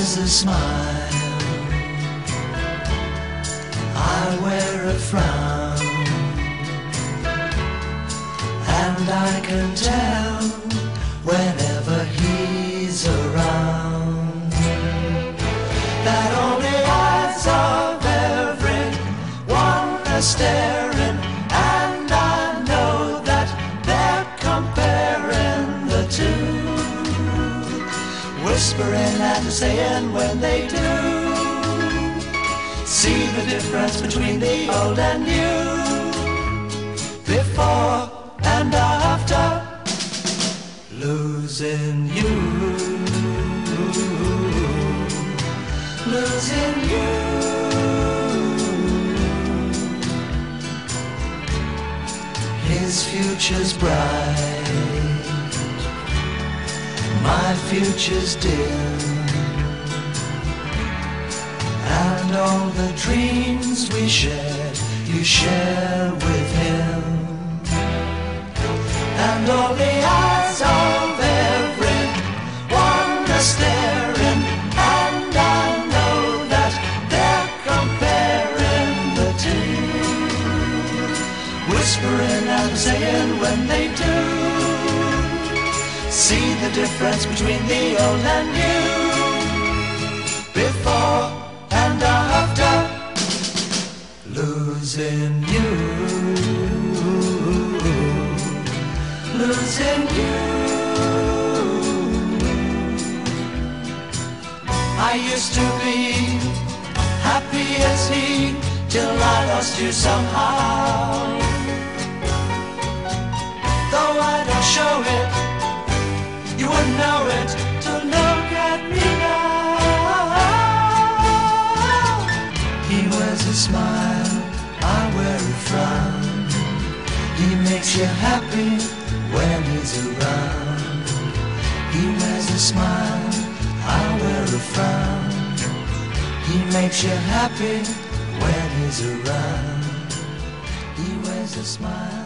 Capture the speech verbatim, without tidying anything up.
wears a smile, I wear a frown, and I can tell whenever he's around that all the eyes of everyone are staring, and I know that they're comparing the two, whispering and saying when they do, see the difference between the old and new, before and after losing you, losing you. His future's bright, my future's dim, and all the dreams we shared, you share with him, and all the eyes of everyone are staring, and I know that they're comparing the two, whispering and saying when they do, see the difference between the old and new, before and after losing you, losing you. I used to be happy as he till I lost you somehow, though I don't show it, you wouldn't know it to look at me now. He wears a smile, I wear a frown, he makes you happy when he's around. He wears a smile, I wear a frown, he makes you happy when he's around. He wears a smile.